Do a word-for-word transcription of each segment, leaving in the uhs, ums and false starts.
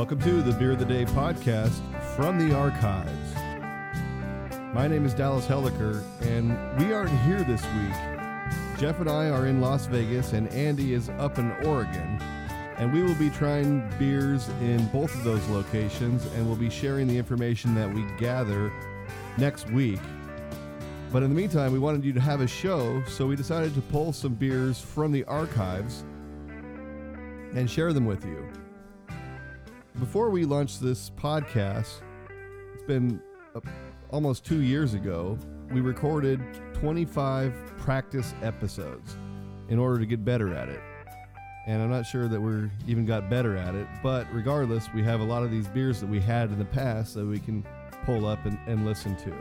Welcome to the Beer of the Day podcast from the archives. My name is Dallas Helliker, and we aren't here this week. Jeff and I are in Las Vegas, and Andy is up in Oregon. And we will be trying beers in both of those locations, and we'll be sharing the information that we gather next week. But in the meantime, we wanted you to have a show, so we decided to pull some beers from the archives and share them with you. Before we launched this podcast, it's been uh, almost two years ago, we recorded twenty-five practice episodes in order to get better at it. And I'm not sure that we're even got better at it, but regardless, we have a lot of these beers that we had in the past that we can pull up and, and listen to.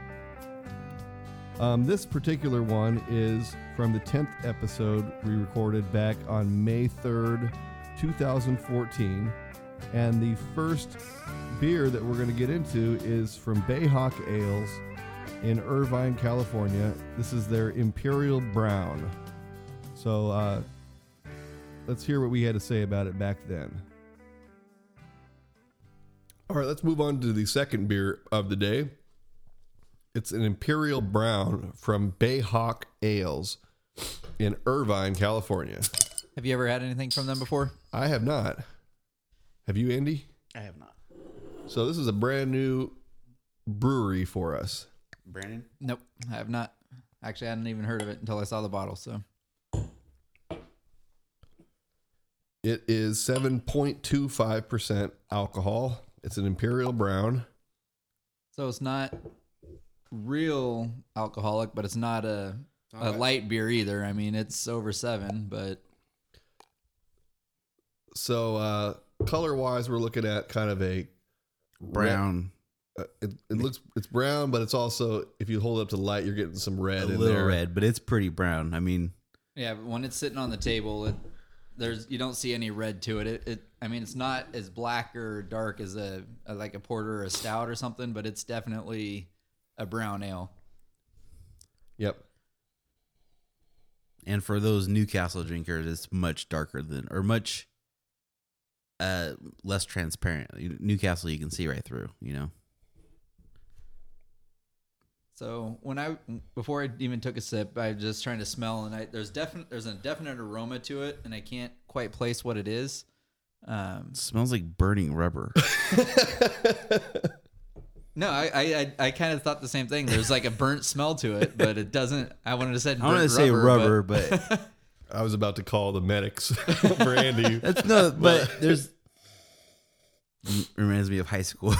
Um, this particular one is from the tenth episode we recorded back on May third, twenty fourteen. And the first beer that we're going to get into is from Bayhawk Ales in Irvine, California. This is their Imperial Brown. So uh, let's hear what we had to say about it back then. All right, let's move on to the second beer of the day. It's an Imperial Brown from Bayhawk Ales in Irvine, California. Have you ever had anything from them before? I have not. Have you, Andy? I have not. So this is a brand new brewery for us. Brandon? Nope, I have not. Actually, I hadn't even heard of it until I saw the bottle. So it is seven point two five percent alcohol. It's an Imperial Brown. So it's not real alcoholic, but it's not a, a light beer either. I mean, it's over seven, but... So uh, color-wise, we're looking at kind of a brown. Red, uh, it, it looks it's brown, but it's also, if you hold it up to the light, you're getting some red a in little there. red, but it's pretty brown. I mean, yeah, but when it's sitting on the table, it there's you don't see any red to it. It, it I mean, it's not as black or dark as a, a like a porter or a stout or something, but it's definitely a brown ale. Yep. and for those Newcastle drinkers, it's much darker than, or much uh, less transparent. Newcastle, you can see right through, you know. So when I before I even took a sip, I was just trying to smell, and I, there's definite there's a definite aroma to it, and I can't quite place what it is. Um, it smells like burning rubber. no, I I, I kind of thought the same thing. There's like a burnt smell to it, but it doesn't. I wanted to say I wanted to say rubber, but, but I was about to call the medics for Andy. That's no, but there's reminds me of high school.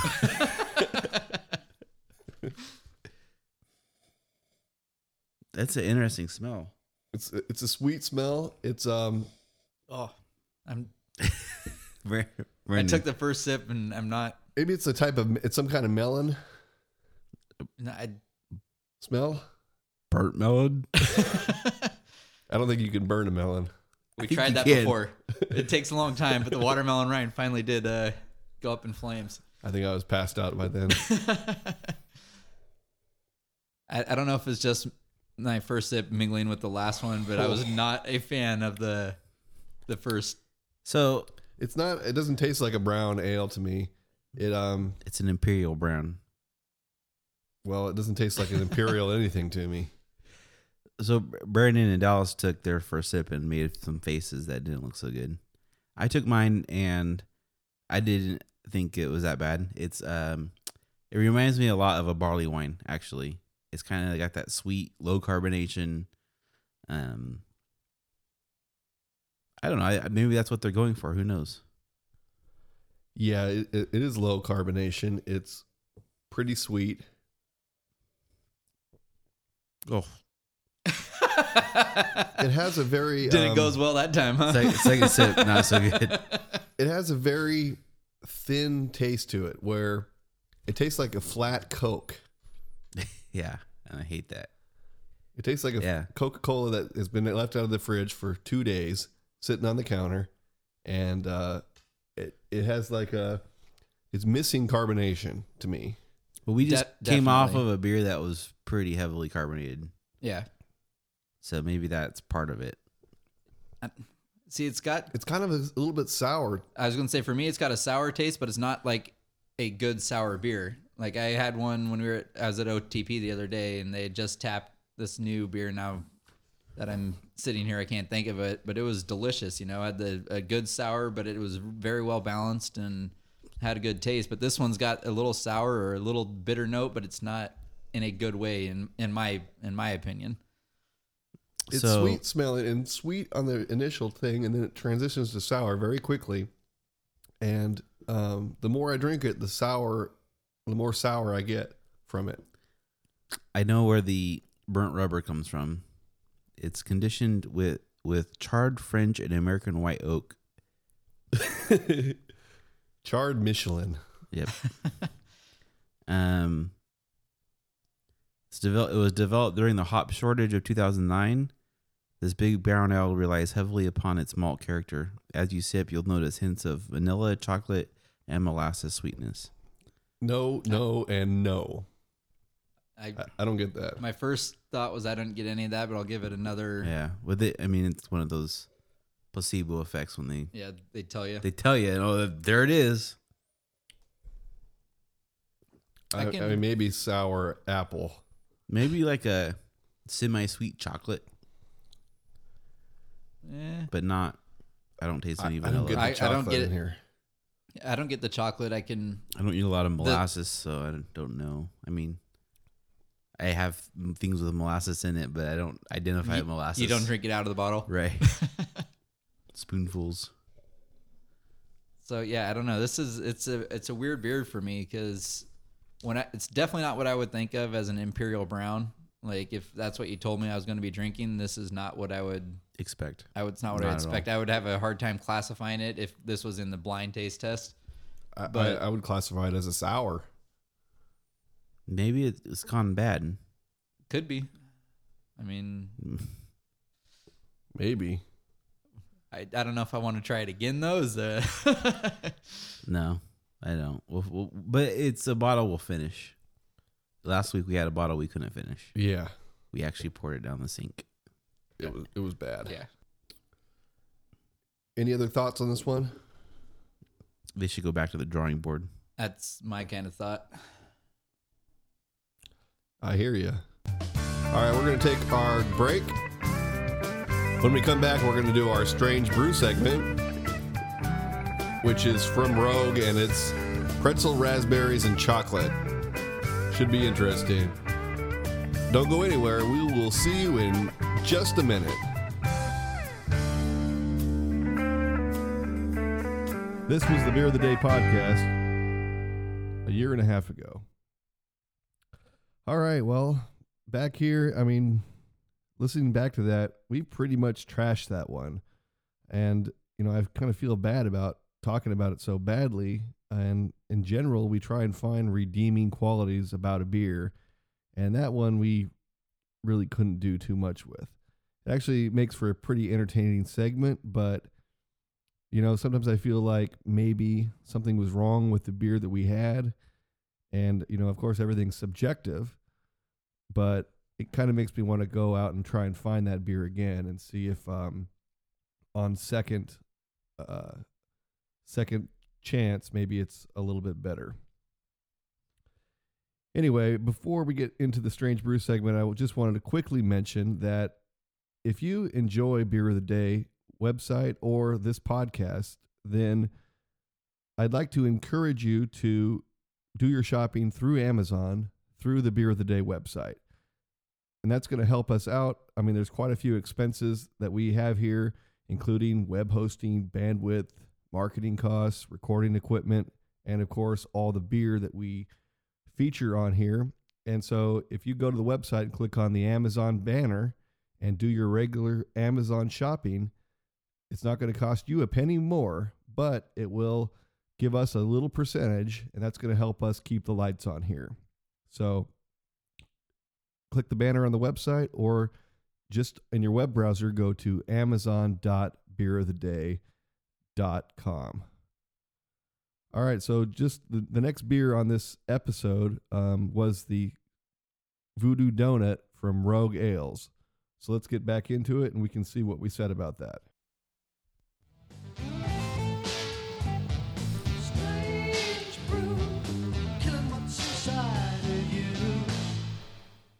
That's an interesting smell. It's it's a sweet smell. It's um oh, I'm. very, I very took the first sip, and I'm not. maybe it's a type of it's some kind of melon No, I, smell. burnt melon. I don't think you can burn a melon. we think tried you that can. before. It takes a long time, but the watermelon rind finally did uh, go up in flames. I think I was passed out by then. I, I don't know if it's just my first sip mingling with the last one, but I was not a fan of the the first. So It's not. It doesn't taste like a brown ale to me. It um. it's an imperial brown. Well, it doesn't taste like an imperial anything to me. So Brandon and Dallas took their first sip and made some faces that didn't look so good. I took mine and I didn't think it was that bad. It's um, it reminds me a lot of a barley wine. Actually, it's kind of got that sweet, low carbonation. Um, I don't know. I, maybe that's what they're going for. Who knows? Yeah, it, it is low carbonation. It's pretty sweet. Oh, It has a very Didn't um, go as well that time, huh? second, second sip, not so good. It has a very thin taste to it, where it tastes like a flat Coke. Yeah, and I hate that. It tastes like a Yeah. Coca-Cola that has been left out of the fridge for two days, sitting on the counter, and uh, it it has like a it's missing carbonation to me. But we just De- came off definitely. of a beer that was pretty heavily carbonated. Yeah. So maybe that's part of it. See, it's got. It's kind of a, a little bit sour. I was gonna say for me, it's got a sour taste, but it's not like a good sour beer. Like I had one when we were. I was at O T P the other day, and they had just tapped this new beer. Now that I'm sitting here, I can't think of it, but it was delicious. You know, I had the a good sour, but it was very well balanced and had a good taste. But this one's got a little sour or a little bitter note, but it's not in a good way in in my in my opinion. It's So- sweet smelling and sweet on the initial thing, and then it transitions to sour very quickly. And um, the more I drink it, the sour, the more sour I get from it. I know where the burnt rubber comes from. It's conditioned with with charred French and American white oak. Charred Michelin. Yep. um, it's developed. It was developed during the hop shortage of two thousand nine. This big brown ale relies heavily upon its malt character. As you sip, you'll notice hints of vanilla, chocolate, and molasses sweetness. No, no, and no. I I, I don't get that. my first thought was I don't get any of that, but I'll give it another. Yeah, with it, I mean, it's one of those placebo effects when they Yeah, they tell you. they tell you, oh, there it is. I, I I can- mean, maybe sour apple. Maybe like a semi-sweet chocolate, Eh, but not. I don't taste I, any I vanilla. don't get the I- I chocolate don't get in it. here. I don't get the chocolate. I can. I don't eat a lot of molasses, so I don't, don't know. I mean, I have things with molasses in it, but I don't identify You- molasses. You don't drink it out of the bottle. Right. Spoonfuls. So yeah, I don't know. This is it's a it's a weird beer for me because when I, it's definitely not what I would think of as an imperial brown. Like if that's what you told me I was going to be drinking, this is not what I would. Expect. I would. It's not what Not I at expect. I would have a hard time classifying it if this was in the blind taste test. I, But- I, I would classify it as a sour. Maybe it- it's gone bad. Could be. I mean, Maybe. I, I don't know if I want to try it again though. Is the No, I don't. We'll, we'll, but it's a bottle we'll finish. Last week we had a bottle we couldn't finish. Yeah. We actually poured it down the sink. It was it was bad. yeah. Any other thoughts on this one? They should go back to the drawing board. That's my kind of thought. I hear you. All right, we're going to take our break. When we come back, we're going to do our Strange Brew segment, which is from Rogue, and it's pretzel, raspberries, and chocolate. Should be interesting. Don't go anywhere. We will see you in just a minute. This was the Beer of the Day podcast a year and a half ago. All right, well, back here, I mean, listening back to that, we pretty much trashed that one. And, you know, I kind of feel bad about talking about it so badly. And in general, we try and find redeeming qualities about a beer. And that one we really couldn't do too much with. It actually makes for a pretty entertaining segment, but, you know, sometimes I feel like maybe something was wrong with the beer that we had. And, you know, of course, everything's subjective, but it kind of makes me want to go out and try and find that beer again and see if um, on second uh, second chance, maybe it's a little bit better. Anyway, before we get into the Strange Brew segment, I just wanted to quickly mention that if you enjoy Beer of the Day website or this podcast, then I'd like to encourage you to do your shopping through Amazon, through the Beer of the Day website. And that's going to help us out. I mean, there's quite a few expenses that we have here, including web hosting, bandwidth, marketing costs, recording equipment, and of course, all the beer that we feature on here. And so if you go to the website and click on the Amazon banner and do your regular Amazon shopping, it's not going to cost you a penny more, but it will give us a little percentage, and that's going to help us keep the lights on here. So click the banner on the website, or just in your web browser, go to amazon dot beer of the day dot com. All right, so just the, the next beer on this episode um, was the Voodoo Donut from Rogue Ales. So let's get back into it, and we can see what we said about that.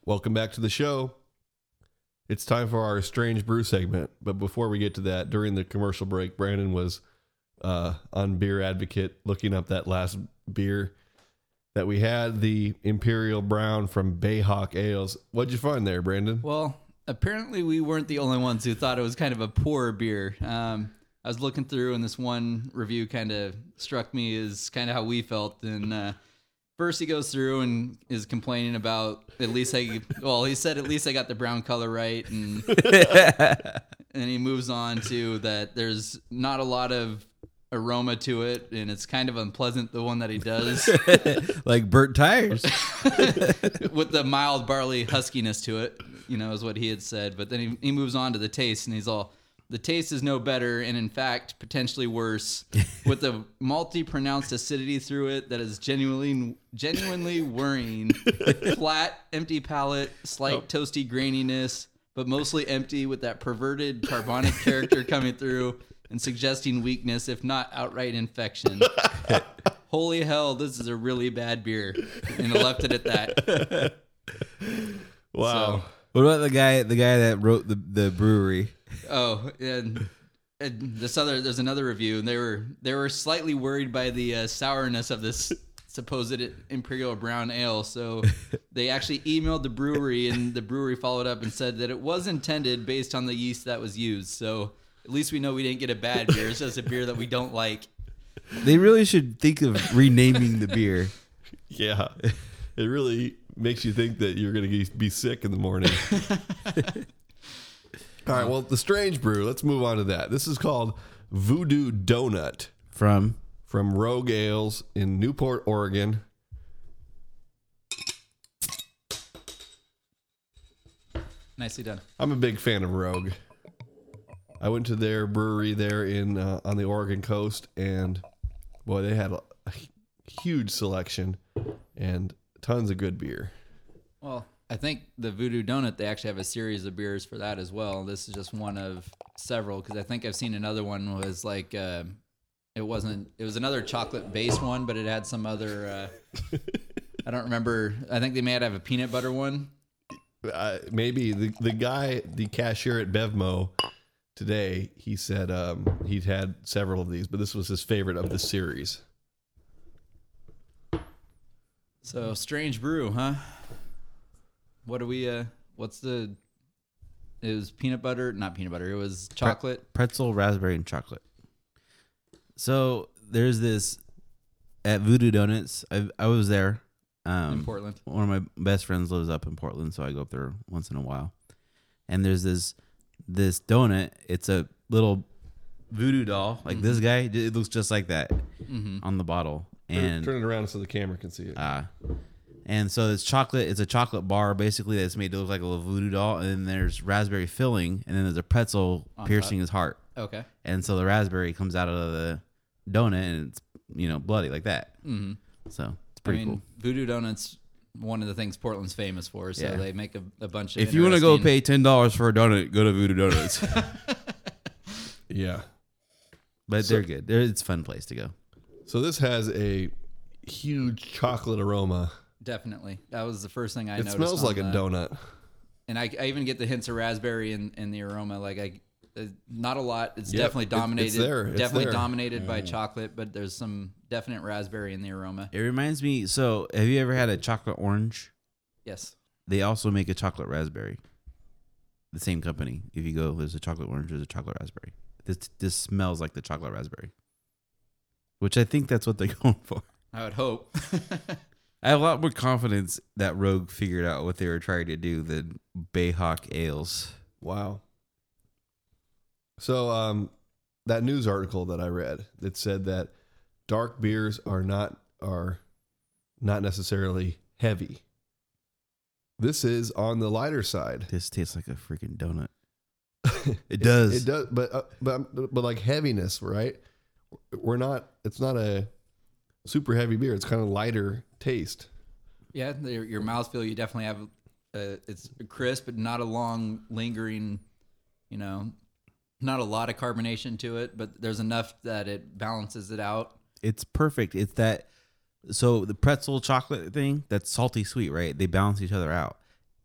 Welcome back to the show. It's time for our Strange Brew segment. But before we get to that, during the commercial break, Brandon was uh, on Beer Advocate looking up that last beer that we had, the Imperial Brown from Bayhawk Ales. What'd you find there, Brandon? Well, apparently we weren't the only ones who thought it was kind of a poor beer. Um, I was looking through, and this one review kind of struck me as kind of how we felt. And uh, first he goes through and is complaining about at least I, well, he said at least I got the brown color right. And, and he moves on to that there's not a lot of aroma to it, and it's kind of unpleasant, the one that he does. Like burnt tires. With the mild barley huskiness to it, you know, is what he had said. But then he, he moves on to the taste, and he's all, the taste is no better, and in fact, potentially worse, with a malty pronounced acidity through it that is genuinely genuinely worrying. Flat, empty palate, slight Oh. toasty graininess, but mostly empty with that perverted carbonic character coming through and suggesting weakness, if not outright infection. Holy hell, this is a really bad beer. And I left it at that. Wow. So, What about the guy the guy that wrote the, the brewery? oh, and, and this other there's another review, and they were they were slightly worried by the uh, sourness of this supposed Imperial Brown Ale. So they actually emailed the brewery, and the brewery followed up and said that it was intended based on the yeast that was used. So at least we know we didn't get a bad beer. It's just a beer that we don't like. They really should think of renaming the beer. Yeah. It really makes you think that you're going to be sick in the morning. All right, well, the Strange Brew, let's move on to that. This is called Voodoo Donut From from Rogue Ales in Newport, Oregon. Nicely done. I'm a big fan of Rogue. I went to their brewery there in uh, on the Oregon coast, and boy, they had a, a huge selection and tons of good beer. Well, I think the Voodoo Donut, they actually have a series of beers for that as well. This is just one of several, because I think I've seen another one was like, uh, it wasn't, it was another chocolate-based one, but it had some other, uh, I don't remember. I think they may have a peanut butter one. Uh, maybe the the guy, the cashier at Bevmo today, he said um, he'd had several of these, but this was his favorite of the series. So, Strange Brew, huh? What do we, uh, what's the, it was peanut butter, not peanut butter, it was chocolate. pretzel, raspberry, and chocolate. So there's this at Voodoo Donuts. I I was there. Um, In Portland. One of my best friends lives up in Portland, so I go up there once in a while. And there's this this donut. It's a little voodoo doll, like Mm-hmm. this guy. It looks just like that Mm-hmm. on the bottle. Turn, And turn it around so the camera can see it. uh, and so it's chocolate. It's a chocolate bar, basically, that's made to look like a little voodoo doll. And then there's raspberry filling, and then there's a pretzel On piercing top. his heart. Okay. And so the raspberry comes out of the donut, and it's, you know, bloody like that. Mm-hmm. So it's pretty I mean, cool. Voodoo Donuts, one of the things Portland's famous for, so Yeah. they make a, a bunch of. If you want to go interesting- pay ten dollars for a donut, go to Voodoo Donuts. Yeah. But So- they're good. They're, it's a fun place to go. So this has a huge chocolate aroma. Definitely, that was the first thing I It noticed. smells on like a the- donut. and I, I even get the hints of raspberry in, in the aroma. Like I, uh, not a lot. It's Yep, definitely it- dominated. it's there, it's definitely there. dominated by chocolate, but there's some definite raspberry in the aroma. It reminds me. So, have you ever had a chocolate orange? Yes. They also make a chocolate raspberry. The same company. If you go, there's a chocolate orange, there's a chocolate raspberry. This this smells like the chocolate raspberry, which I think that's what they're going for. I would hope. I have a lot more confidence that Rogue figured out what they were trying to do than Bayhawk Ales. Wow. So um, that news article that I read that said that dark beers are not are not necessarily heavy. This is on the lighter side. This tastes like a freaking donut. It does. It does, but uh, but but like heaviness, right? We're not. It's not a super heavy beer. It's kind of lighter taste. Yeah, the, your mouthfeel, you definitely have. Uh, it's crisp, but not a long, lingering. You know, not a lot of carbonation to it, but there's enough that it balances it out. It's perfect. It's that. So the pretzel chocolate thing, that's salty sweet, right? They balance each other out.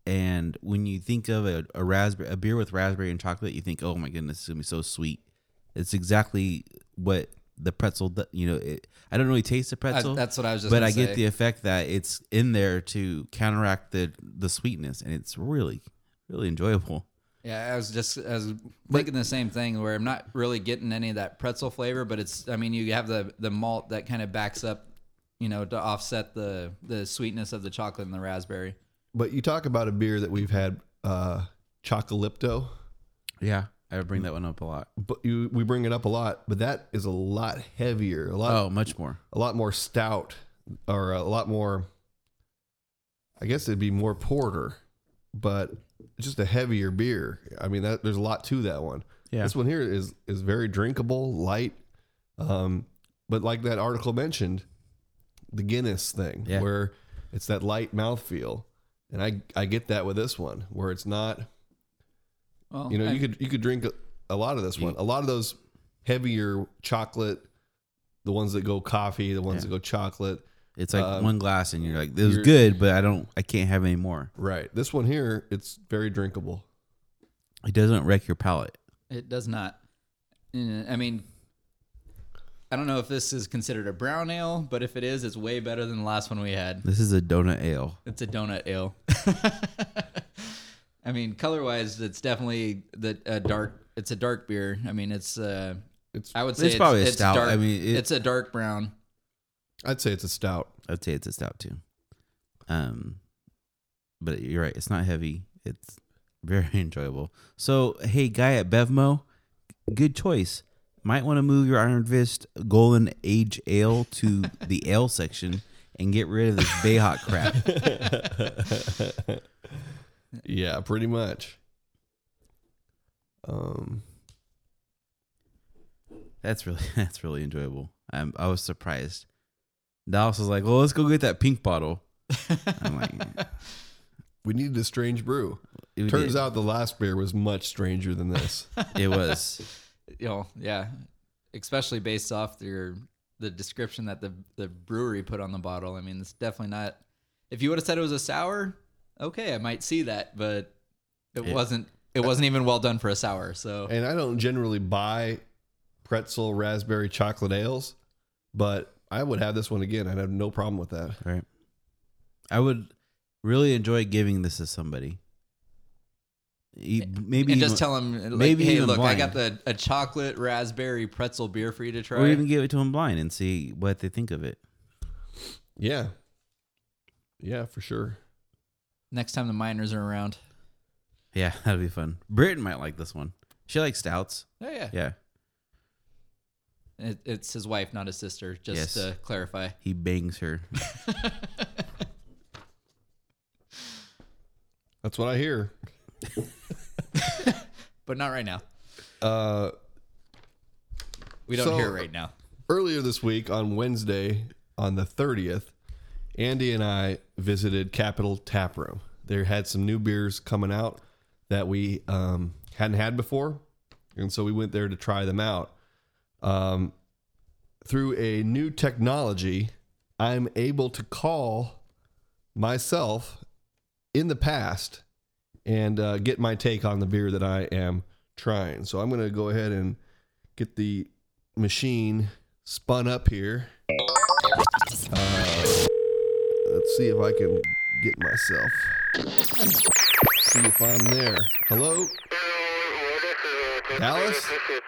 And when you think of a, a raspberry, a beer with raspberry and chocolate, you think, oh my goodness, it's gonna be so sweet. It's exactly what the pretzel, do- you know. It, I don't really taste the pretzel. I, that's what I was just. but gonna I say. get the effect that it's in there to counteract the the sweetness, and it's really, really enjoyable. Yeah, I was just I was thinking the same thing where I'm not really getting any of that pretzel flavor, but it's I mean you have the the malt that kind of backs up, you know, to offset the the sweetness of the chocolate and the raspberry. But you talk about a beer that we've had, uh, Chocolipto. Yeah, I bring that one up a lot. But you, we bring it up a lot, but that is a lot heavier, a lot, Oh, much more. a lot more stout, or a lot more. I guess it'd be more porter, but just a heavier beer. I mean, that there's a lot to that one. Yeah. This one here is is very drinkable, light, um, but like that article mentioned, the Guinness thing, Yeah. where it's that light mouthfeel, and I I get that with this one, where it's not. Well, You know, I- you could you could drink a, a lot of this one. A lot of those heavier chocolate, the ones that go coffee, the ones Yeah. that go chocolate. It's like Um, one glass, and you're like, "This is you're- good," but I don't, I can't have any more. Right. This one here, it's very drinkable. It doesn't wreck your palate. It does not. Uh, I mean, I don't know if this is considered a brown ale, but if it is, it's way better than the last one we had. This is a donut ale. It's a donut ale. I mean, color wise, it's definitely the a dark. It's a dark beer. I mean, it's. Uh, It's I would say It's probably a it's stout. Dark, I mean, it- it's a dark brown. I'd say it's a stout. I'd say it's a stout too. Um, but you're right. It's not heavy. It's very enjoyable. So, hey, guy at Bevmo, good choice. Might want to move your Iron Fist Golden Age Ale to the ale section and get rid of this Bayhawk crap. Yeah, pretty much. Um, That's really that's really enjoyable. I'm, I was surprised. Dallas was like, "Well, let's go get that pink bottle." I'm like, we needed a strange brew. it Turns did. out the last beer was much stranger than this. it was. You know, yeah, especially based off your the description that the the brewery put on the bottle. I mean, it's definitely not. If you would have said it was a sour, okay, I might see that, but it Yeah. wasn't. It wasn't even well done for a sour. So And I don't generally buy pretzel raspberry chocolate ales, but I would have this one again. I'd have no problem with that. Right. I would really enjoy giving this to somebody. E- Maybe and even, just tell them, like, maybe hey, even look, I blind. got the a chocolate raspberry pretzel beer for you to try. or even give it to them blind and see what they think of it. Yeah. Yeah, for sure. Next time the miners are around. Yeah, that'd be fun. Britton might like this one. She likes stouts. Oh yeah, Yeah, It, it's his wife, not his sister. Just Yes. to clarify. he bangs her. That's what I hear. But not right now. Uh, We don't So- hear it right now. earlier this week on Wednesday, on the thirtieth, Andy and I visited Capital Tap Room. They had some new beers coming out that we um, hadn't had before, and so we went there to try them out. Um, through a new technology, I'm able to call myself in the past and uh, get my take on the beer that I am trying. So I'm going to go ahead and get the machine spun up here. Uh, let's see if I can get myself. See if I'm there. Hello? Dallas?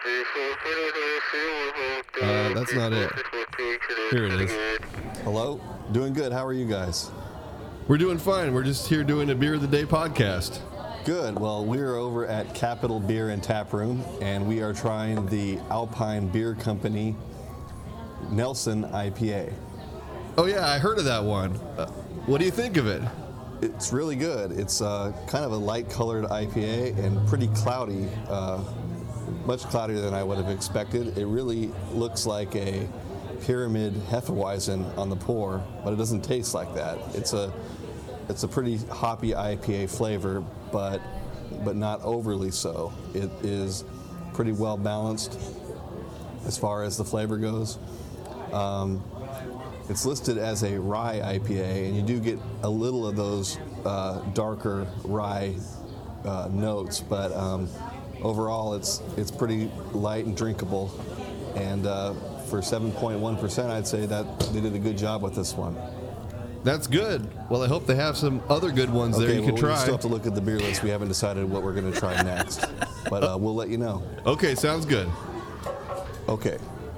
Uh, that's not it. Here it is. Hello? Doing good. How are you guys? We're doing fine. We're just here doing a Beer of the Day podcast. Good. Well, we're over at Capital Beer and Tap Room, and we are trying the Alpine Beer Company Nelson I P A. Oh, yeah, I heard of that one. Uh, what do you think of it? It's really good. It's uh, kind of a light-colored I P A and pretty cloudy, uh, much cloudier than I would have expected. It really looks like a pyramid Hefeweizen on the pour, but it doesn't taste like that. It's a it's a pretty hoppy I P A flavor, but but not overly so. It is pretty well balanced as far as the flavor goes. Um, It's listed as a rye I P A, and you do get a little of those uh, darker rye uh, notes, but um, overall it's it's pretty light and drinkable. And uh, for seven point one percent, I'd say that they did a good job with this one. That's good. Well, I hope they have some other good ones Okay, there you well, can try. we still have to look at the beer list. We haven't decided what we're going to try next, but uh, we'll let you know. Okay, sounds good. Okay.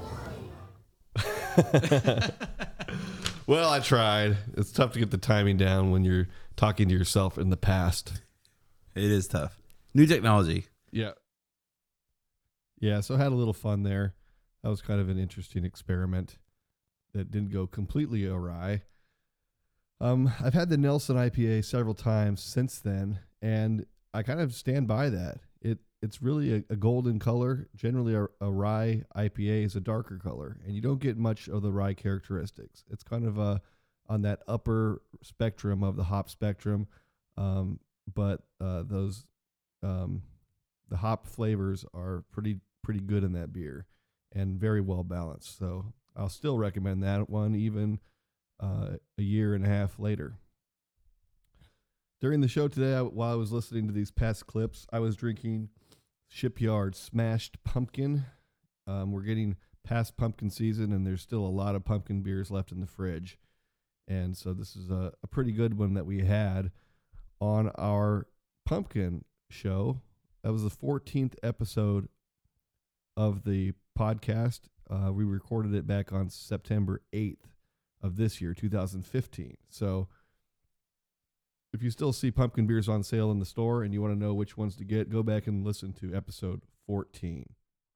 Well, I tried. It's tough to get the timing down when you're talking to yourself in the past. It is tough. New technology. Yeah. Yeah, so I had a little fun there. That was kind of an interesting experiment that didn't go completely awry. Um, I've had the Nelson I P A several times since then, and I kind of stand by that. It It's really a, a golden color. Generally, a, a rye I P A is a darker color, and you don't get much of the rye characteristics. It's kind of a, on that upper spectrum of the hop spectrum, um, but uh, those um, the hop flavors are pretty pretty good in that beer and very well balanced. So I'll still recommend that one even uh, a year and a half later. During the show today, I, while I was listening to these past clips, I was drinking Shipyard Smashed Pumpkin. Um, we're getting past pumpkin season, and there's still a lot of pumpkin beers left in the fridge. And so this is a, a pretty good one that we had on our pumpkin show. That was the fourteenth episode of the podcast. Uh, we recorded it back on September eighth of this year, two thousand fifteen. So if you still see pumpkin beers on sale in the store and you want to know which ones to get, go back and listen to episode fourteen.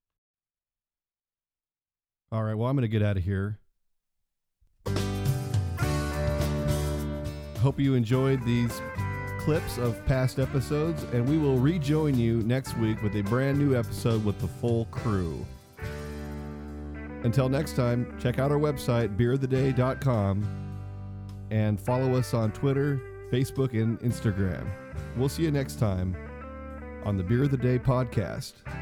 All right, well, I'm going to get out of here. Hope you enjoyed these clips of past episodes, and we will rejoin you next week with a brand new episode with the full crew. Until next time, check out our website, beer of the day dot com, and follow us on Twitter, Facebook, and Instagram. We'll see you next time on the Beer of the Day podcast.